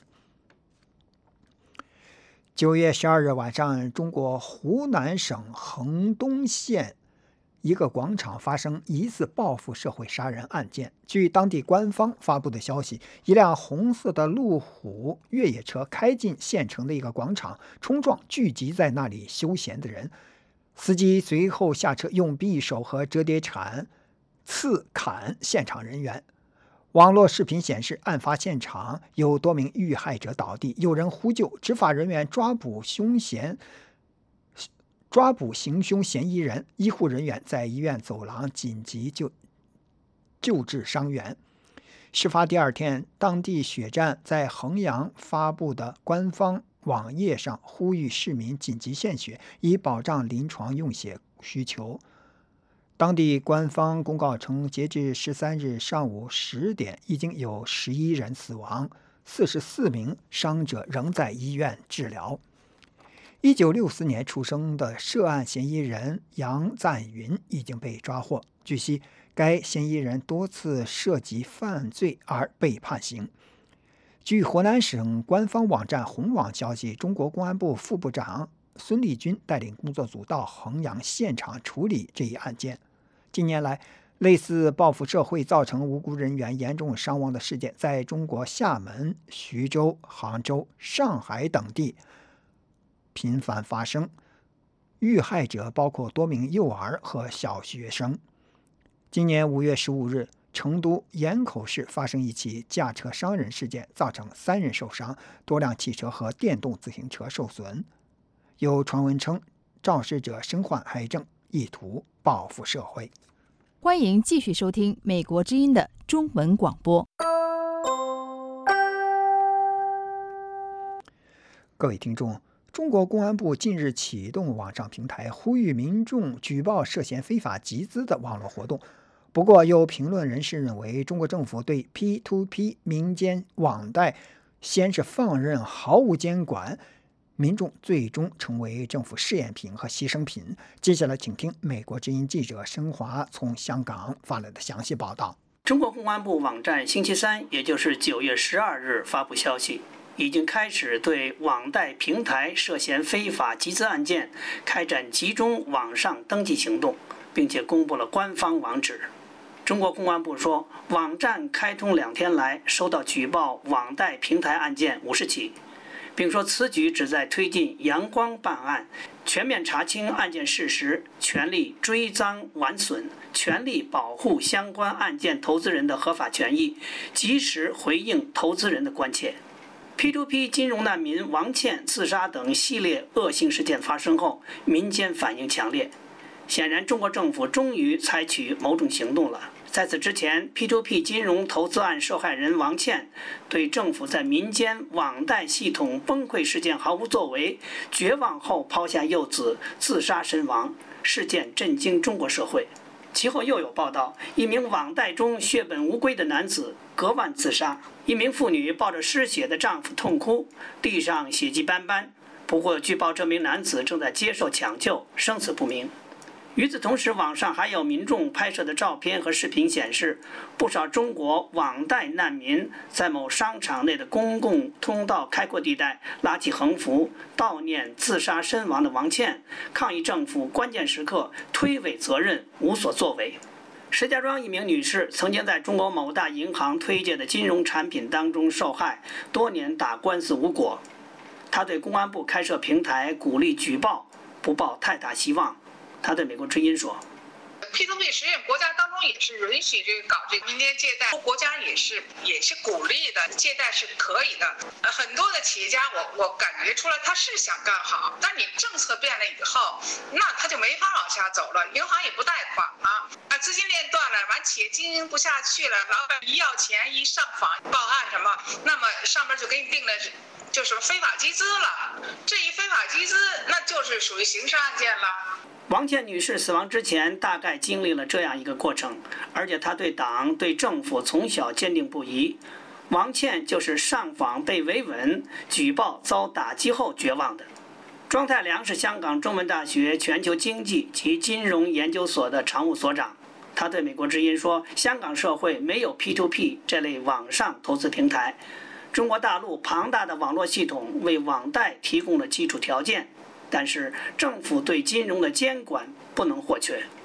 Speaker 2: 九月十二日晚上，中国湖南省衡东县一个广场发生疑似报复社会杀人案件。据当地官方发布的消息，一辆红色的路虎越野车开进县城的一个广场，冲撞聚集在那里休闲的人。司机随后下车，用匕首和折叠铲刺砍现场人员。网络视频显示，案发现场有多名遇害者倒地，有人呼救，执法人员抓捕凶嫌。抓捕行凶嫌疑人，医护人员在医院走廊紧急救救治伤员。事发第二天，当地血站在衡阳发布的官方网页上呼吁市民紧急献血，以保障临床用血需求。当地官方公告称，截至十三日上午十点，已经有十一人死亡，四十四名伤者仍在医院治疗。一九六四年出生的涉案嫌疑人杨赞云已经被抓获。据悉，该嫌疑人多次涉及犯罪而被判刑。据河南省官方网站红网消息，中国公安部副部长孙立军带领工作组到衡阳现场处理这一案件。近年来，类似报复社会造成无辜人员严重伤亡的事件，在中国厦门、徐州、杭州、上海等地频繁发生，遇害者包括多名幼儿和小学生。今年五月十五日，成都盐口市发生一起驾车伤人事件，造成三人受伤，多辆汽车和电动自行车受损。有传闻称，肇事者身患癌症，意图报复社会。
Speaker 1: 欢迎继续收听美国之音的中文广播。
Speaker 2: 各位听众，中国公安部近日启动网上平台，呼吁民众举报涉嫌非法集资的网络活动。不过，有评论人士认为，中国政府对 P to P 民间网贷先是放任，毫无监管，民众最终成为政府试验品和牺牲品。接下来，请听美国之音记者申华从香港发来的详细报道。
Speaker 12: 中国公安部网站星期三，也就是九月十二日发布消息，已经开始对网贷平台涉嫌非法集资案件开展集中网上登记行动，并且公布了官方网址。中国公安部说，网站开通两天来收到举报网贷平台案件五十起，并说此举旨在推进阳光办案，全面查清案件事实，全力追赃挽损，全力保护相关案件投资人的合法权益，及时回应投资人的关切。P to P 金融难民王倩自杀等系列恶性事件发生后，民间反应强烈。显然，中国政府终于采取某种行动了。在此之前 ，P to P 金融投资案受害人王倩对政府在民间网贷系统崩溃事件毫无作为，绝望后抛下幼子自杀身亡，事件震惊中国社会。其后又有报道，一名网贷中血本无归的男子割腕自杀，一名妇女抱着失血的丈夫痛哭，地上血迹斑斑。不过，据报这名男子正在接受抢救，生死不明。与此同时，网上还有民众拍摄的照片和视频显示，不少中国网贷难民在某商场内的公共通道开阔地带拉起横幅，悼念自杀身亡的王倩，抗议政府关键时刻推诿责任，无所作为。石家庄一名女士曾经在中国某大银行推介的金融产品当中受害，多年打官司无果。她对公安部开设平台鼓励举报，不抱太大希望。他对美国之音说
Speaker 13: P to P 实际上国家当中也是允许这个搞这个民间借贷，国家也是也是鼓励的，借贷是可以的。呃，很多的企业家我我感觉出来他是想干好，但你政策变了以后，那他就没法往下走了，银行也不贷款了，啊，资金链断了，完企业经营不下去了，老板一要钱一上访报案什么，那么上边就给你定了就是非法集资了，这一非法集资那就是属于刑事案件了。
Speaker 12: 王倩女士死亡之前大概经历了这样一个过程，而且她对党对政府从小坚定不移。王倩就是上访被维稳，举报遭打击后绝望的。庄太良是香港中文大学全球经济及金融研究所的常务所长，他对美国之音说，香港社会没有 P to P 这类网上投资平台，中国大陆庞大的网络系统为网贷提供了基础条件，但是政府对金融的监管不能或缺。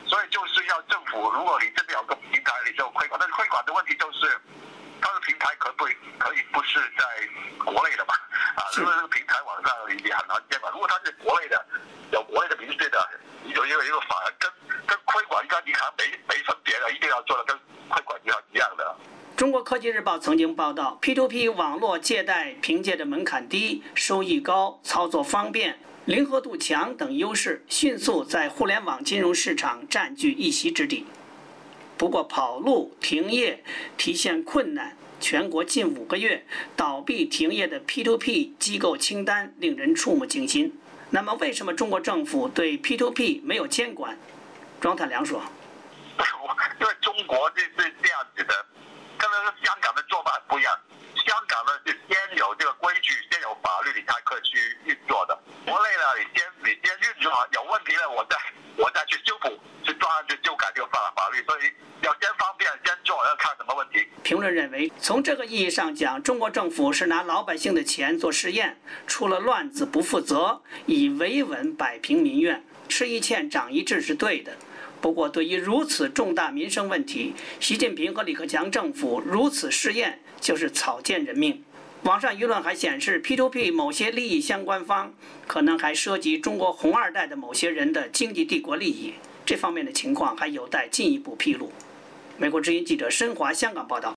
Speaker 14: 所以就是要政府，如果你真的有个平台，你就规管，但是规管的问题就是，它的平台可不可以可以不是在国内的嘛？啊，如果这个平台网上也很难监管。如果它是国内的，有国内的明确的，有一个一个法跟跟规管跟银行没没分别的，一定要做的跟规管银行一样的。
Speaker 12: 中国科技日报曾经报道 ，P to P 网络借贷凭借着门槛低、收益高、操作方便、灵活度强等优势，迅速在互联网金融市场占据一席之地。不过，跑路、停业、提现困难，全国近五个月倒闭停业的 P to P 机构清单令人触目惊心。那么，为什么中国政府对 P to P 没有监管？庄太良说：“
Speaker 14: 因为中国是是这样子的。”跟香港的做法很不一样，香港呢是先有这个规矩，先有法律，你才可以去运作的。国内呢，你先你先运作好，有问题了，我再我再去修补，去专案去修改这个法法律，所以要先方便先做，要看什么问题。
Speaker 12: 评论认为，从这个意义上讲，中国政府是拿老百姓的钱做试验，出了乱子不负责，以维稳摆平民怨，吃一堑长一智是对的。不过，对于如此重大民生问题，习近平和李克强政府如此试验，就是草菅人命。网上舆论还显示 ，P to P 某些利益相关方可能还涉及中国红二代的某些人的经济帝国利益，这方面的情况还有待进一步披露。美国之音记者申华香港报道。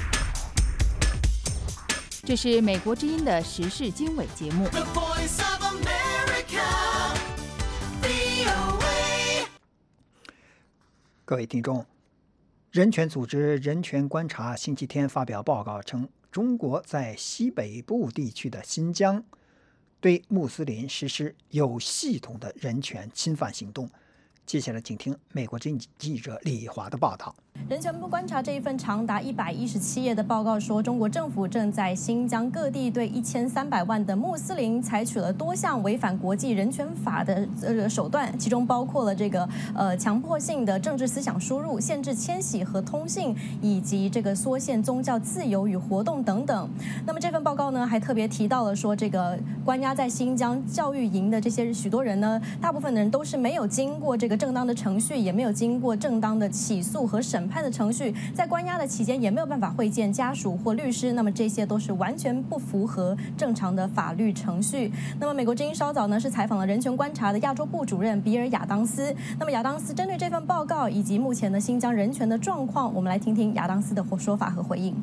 Speaker 1: 这是美国之音的时事经纬节目。
Speaker 2: 各位听众，人权组织人权观察星期天发表报告称，中国在西北部地区的新疆对穆斯林实施有系统的人权侵犯行动。接下来请听美国之音记者李华的报道。
Speaker 7: 人权部观察这一份长达一百一十七页的报告说，中国政府正在新疆各地对一千三百万的穆斯林采取了多项违反国际人权法的呃手段，其中包括了这个呃强迫性的政治思想输入、限制迁徙和通信，以及这个缩限宗教自由与活动等等。那么这份报告呢，还特别提到了说，这个关押在新疆教育营的这些许多人呢，大部分的人都是没有经过这个正当的程序，也没有经过正当的起诉和审判的程序，在关押的期间也没有办法会见家属或律师，那么这些都是完全不符合正常的法律程序。那么美国之音稍早呢是采访了人权观察的亚洲部主任比尔亚当斯，那么亚当斯针对这份报告以及目前的新疆人权的状况，我们来听听亚当斯的说法和回应。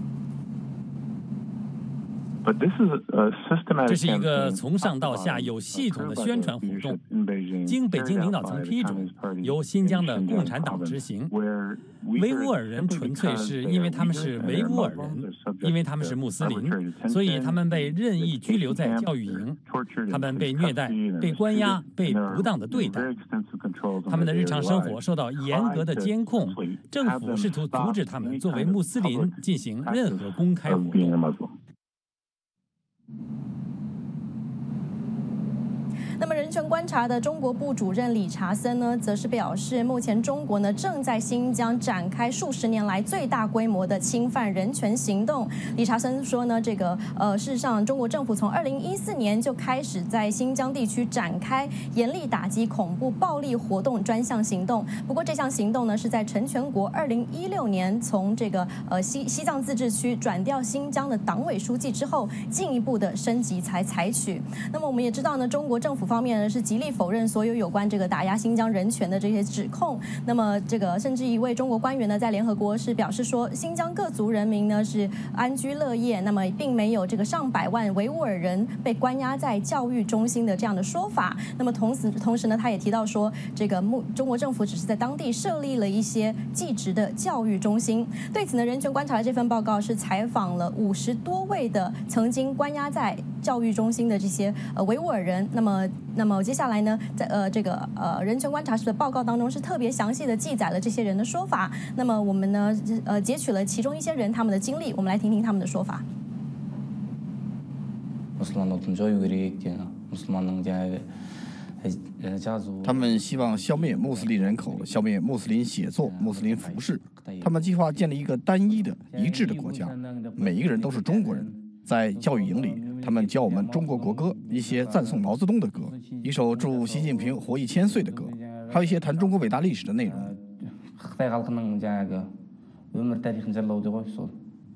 Speaker 15: 这是一个从上到下有系统的宣传活动，经北京领导层批准，由新疆的共产党执行。维吾尔人纯粹是因为他们是维吾尔人，因为他们是穆斯林，所以他们被任意拘留在教育营，他们被虐待、被关押、被不当的对待，他们的日常生活受到严格的监控，政府试图阻止他们作为穆斯林进行任何公开活动。
Speaker 7: 那么人权观察的中国部主任理查森呢，则是表示，目前中国呢正在新疆展开数十年来最大规模的侵犯人权行动。理查森说呢，这个呃，事实上，中国政府从二零一四年就开始在新疆地区展开严厉打击恐怖暴力活动专项行动。不过这项行动呢，是在陈全国二零一六年从这个呃西西藏自治区转调新疆的党委书记之后，进一步的升级才采取。那么我们也知道呢，中国政府方面呢是极力否认所有有关这个打压新疆人权的这些指控。那么这个甚至一位中国官员呢在联合国是表示说，新疆各族人民呢是安居乐业，那么并没有这个上百万维吾尔人被关押在教育中心的这样的说法。那么同时同时呢，他也提到说，这个中国政府只是在当地设立了一些技职的教育中心。对此呢，人权观察的这份报告是采访了五十多位的曾经关押在教育中心的这些呃维吾尔人。那么那么接下来呢，在呃这个呃人权观察室的报告当中是特别详细的记载了这些人的说法。那么我们呢呃截取了其中一些人他们的经历，我们来听听他们的说法。
Speaker 16: 他们希望消灭穆斯林人口，消灭穆斯林写作、穆斯林服饰。他们计划建立一个单一的、一致的国家，每一个人都是中国人。在教育营里，他们教我们中国国歌，一些赞颂毛泽东的歌，一首祝习近平活一千岁的歌，还有一些谈中国伟大历史的内容。
Speaker 17: Xitoy xalqining жаңағы өмір тарихын жырлауды ғой сол.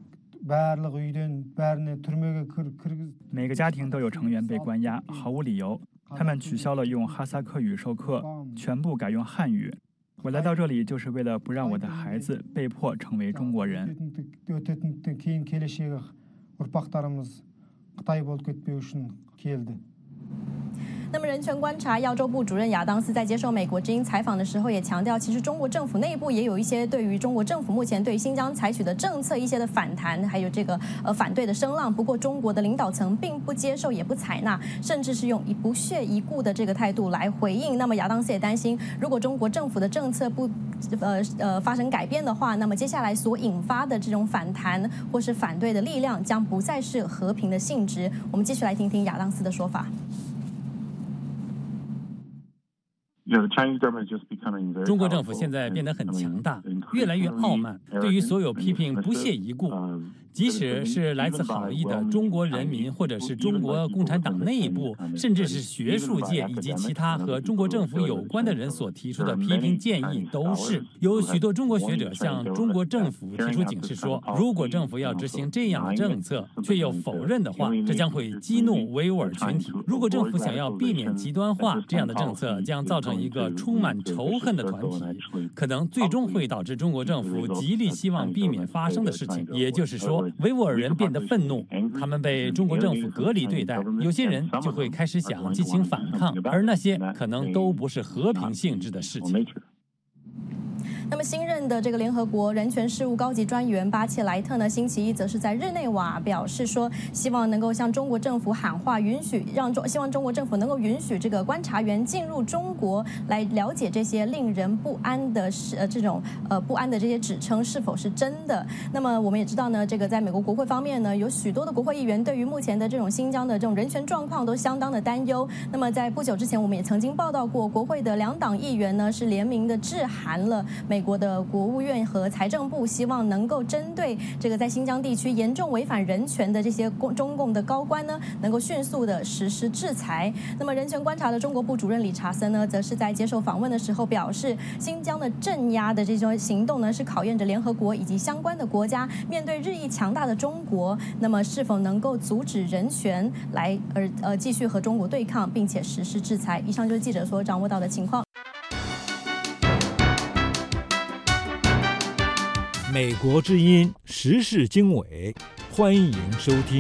Speaker 18: 每个家庭都有成员被关押，毫无理由。他们取消了用哈萨克语授课，全部改用汉语。我来到这里就是为了不让我的孩子被迫成为中国人。
Speaker 7: 那么，人权观察亚洲部主任亚当斯在接受美国之音采访的时候也强调，其实中国政府内部也有一些对于中国政府目前对新疆采取的政策一些的反弹，还有这个呃反对的声浪。不过，中国的领导层并不接受，也不采纳，甚至是用以不屑一顾的这个态度来回应。那么，亚当斯也担心，如果中国政府的政策不呃呃发生改变的话，那么接下来所引发的这种反弹或是反对的力量将不再是和平的性质。我们继续来听听亚当斯的说法。
Speaker 15: 中国政府现在变得很强大，越来越傲慢，对于所有批评不屑一顾。即使是来自好意的中国人民，或者是中国共产党内部，甚至是学术界以及其他和中国政府有关的人所提出的批评建议，都是有许多中国学者向中国政府提出警示说，如果政府要执行这样的政策，却又否认的话，这将会激怒维吾尔群体。如果政府想要避免极端化，这样的政策将造成一个充满仇恨的团体，可能最终会导致中国政府极力希望避免发生的事情。也就是说，维吾尔人变得愤怒，他们被中国政府隔离对待，有些人就会开始想进行反抗，而那些可能都不是和平性质的事情。
Speaker 7: 那么新任的这个联合国人权事务高级专员巴切莱特呢，星期一则是在日内瓦表示说，希望能够向中国政府喊话，允许让中希望中国政府能够允许这个观察员进入中国来了解这些令人不安的呃这种呃不安的这些指称是否是真的。那么我们也知道呢，这个在美国国会方面呢，有许多的国会议员对于目前的这种新疆的这种人权状况都相当的担忧。那么在不久之前，我们也曾经报道过，国会的两党议员呢是联名的致函了美国的国务院和财政部，希望能够针对这个在新疆地区严重违反人权的这些中共的高官呢，能够迅速的实施制裁。那么人权观察的中国部主任理查森呢，则是在接受访问的时候表示，新疆的镇压的这种行动呢，是考验着联合国以及相关的国家面对日益强大的中国，那么是否能够阻止人权来而呃继续和中国对抗，并且实施制裁。以上就是记者所掌握到的情况。
Speaker 19: 美国之音时事经纬，欢迎收听。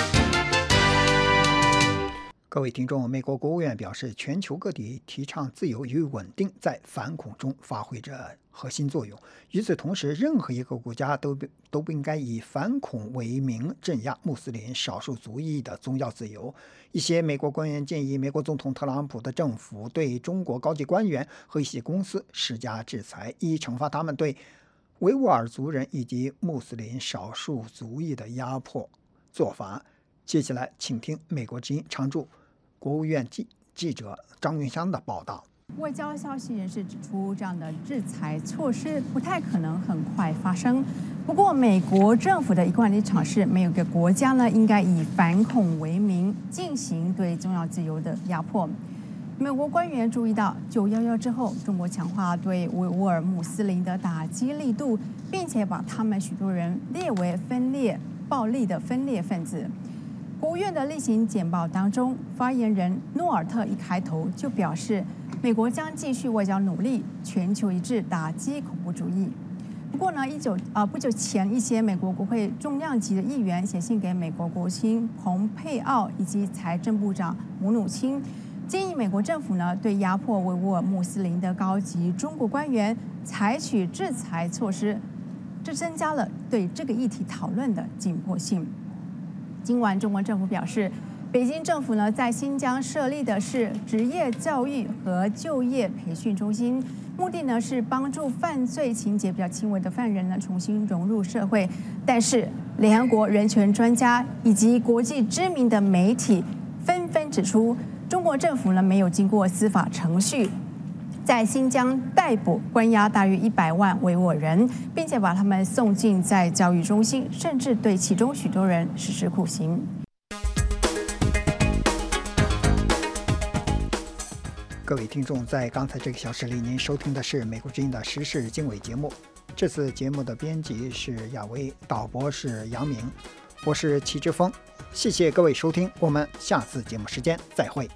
Speaker 2: 各位听众，美国国务院表示，全球各地提倡自由与稳定，在反恐中发挥着核心作用。与此同时，任何一个国家都都不应该以反恐为名镇压穆斯林少数族裔的宗教自由。一些美国官员建议美国总统特朗普的政府对中国高级官员和一些公司施加制裁，以惩罚他们对维吾尔族人以及穆斯林少数族裔的压迫做法。接下来，请听美国之音常驻国务院记记者张云香的报道。
Speaker 20: 外交消息人士指出，这样的制裁措施不太可能很快发生。不过，美国政府的一贯立场是，没有一个国家呢应该以反恐为名进行对宗教自由的压迫。美国官员注意到，九一一之后，中国强化对维吾尔穆斯林的打击力度，并且把他们许多人列为分裂暴力的分裂分子。国务院的例行简报当中，发言人诺尔特一开头就表示，美国将继续外交努力，全球一致打击恐怖主义。不过呢，一九啊不久前，一些美国国会重量级的议员写信给美国国务卿蓬佩奥以及财政部长姆努钦，建议美国政府呢对压迫维吾尔穆斯林的高级中国官员采取制裁措施，这增加了对这个议题讨论的紧迫性。今晚，中国政府表示，北京政府呢在新疆设立的是职业教育和就业培训中心，目的呢是帮助犯罪情节比较轻微的犯人呢重新融入社会。但是，联合国人权专家以及国际知名的媒体纷纷指出，中国政府呢没有经过司法程序，在新疆逮捕关押大约一百万维吾尔人，并且把他们送进在教育中心，甚至对其中许多人实施酷刑。
Speaker 2: 各位听众，在刚才这个小时里，您收听的是美国之音的时事经纬节目。这次节目的编辑是亚威，导播是杨明，我是齐志峰。谢谢各位收听，我们下次节目时间再会。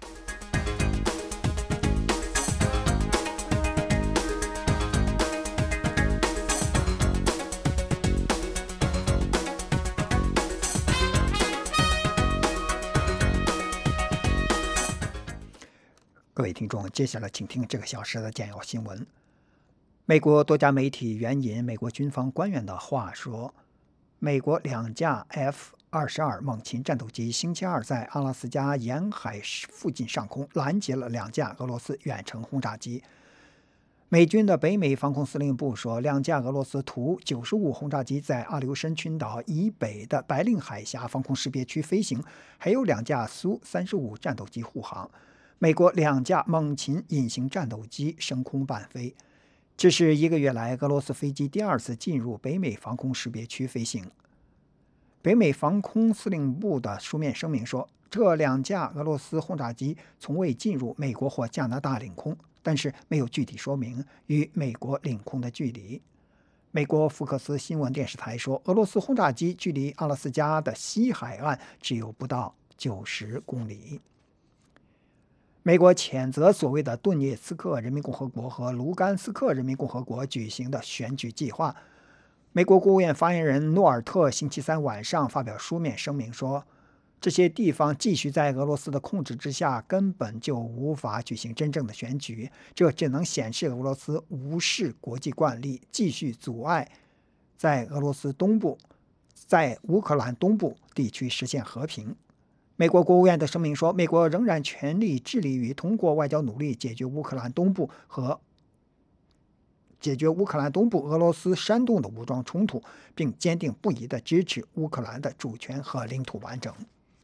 Speaker 2: 各位听众，接下来请听这个小时的简要新闻。美国多家媒体援引美国军方官员的话说，美国两架 F 二十二 猛禽战斗机星期二在阿拉斯加沿海附近上空拦截了两架俄罗斯远程轰炸机。美军的北美防空司令部说，两架俄罗斯图九十五轰炸机在阿留申群岛以北的白令海峡防空识别区飞行，还有两架苏三十五战斗机护航。美国两架猛禽隐形战斗机升空伴飞，这是一个月来俄罗斯飞机第二次进入北美防空识别区飞行。北美防空司令部的书面声明说，这两架俄罗斯轰炸机从未进入美国或加拿大领空，但是没有具体说明与美国领空的距离。美国福克斯新闻电视台说，俄罗斯轰炸机距离阿拉斯加的西海岸只有不到九十公里。美国谴责所谓的顿涅茨克人民共和国和卢甘斯克人民共和国举行的选举计划。美国国务院发言人诺尔特星期三晚上发表书面声明说，这些地方继续在俄罗斯的控制之下，根本就无法举行真正的选举，这只能显示俄罗斯无视国际惯例，继续阻碍在俄罗斯东部、在乌克兰东部地区实现和平。美国国务院的声明说，美国仍然全力致力于通过外交努力解决乌克兰东部和解决乌克兰东部俄罗斯煽动的武装冲突，并坚定不移地支持乌克兰的主权和领土完整。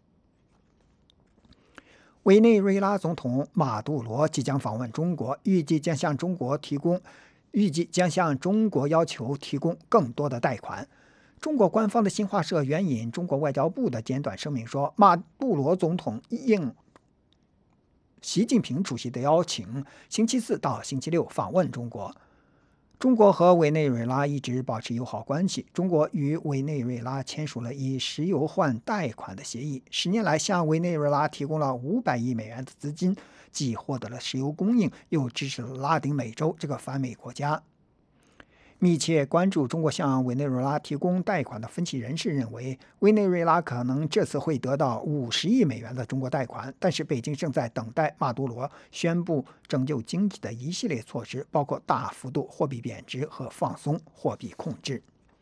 Speaker 2: 委内瑞拉总统马杜罗即将访问中国，预计将向中国提供，预计将向中国要求提供更多的贷款。中国官方的新华社援引中国外交部的简短声明说，马杜罗总统应习近平主席的邀请，星期四到星期六访问中国。中国和委内瑞拉一直保持友好关系，中国与委内瑞拉签署了以石油换贷款的协议，十年来向委内瑞拉提供了五百亿美元的资金，既获得了石油供应，又支持了拉丁美洲这个反美国家。密切关注中国向委内瑞拉提供贷款的分析人士认为，委内瑞拉可能这次会得到五十亿美元的中国贷款，但是北京正在等待马杜罗宣布拯救经济的一系列措施，包括大幅度货币贬值和放松货币控制。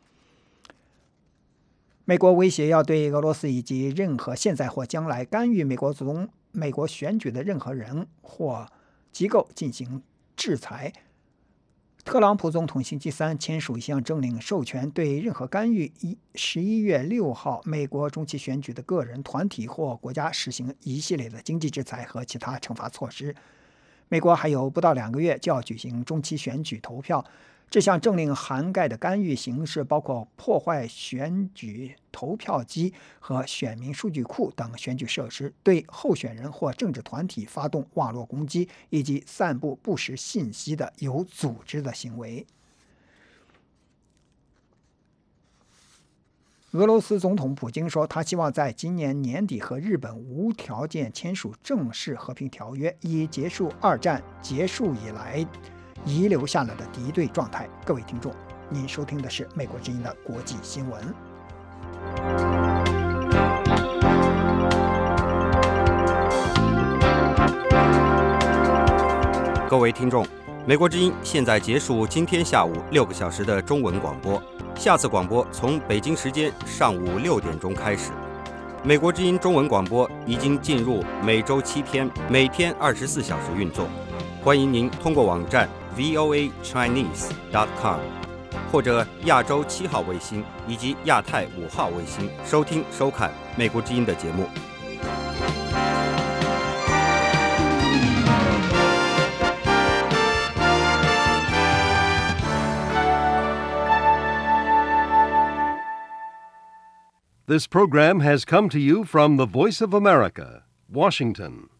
Speaker 2: 美国威胁要对俄罗斯以及任何现在或将来干预美国总美国选举的任何人或机构进行制裁。特朗普总统星期三签署一项政令，授权对任何干预十一月六号美国中期选举的个人、团体或国家实行一系列的经济制裁和其他惩罚措施。美国还有不到两个月就要举行中期选举投票。这项政令涵盖的干预形式包括破坏选举投票机和选民数据库等选举设施，对候选人或政治团体发动网络攻击，以及散布不实信息的有组织的行为。俄罗斯总统普京说，他希望在今年年底和日本无条件签署正式和平条约，以结束二战结束以来遗留下来的敌对状态。各位听众，您收听的是美国之音的国际新闻。
Speaker 21: 各位听众，美国之音现在结束今天下午六个小时的中文广播，下次广播从北京时间上午六点钟开始。美国之音中文广播已经进入每周七天，每天二十四小时运作。欢迎您通过网站 v o a chinese dot com 或者亚洲七号卫星以及亚太五号卫星收听收看美国之音的节目。
Speaker 22: This program has come to you from the Voice of America, Washington.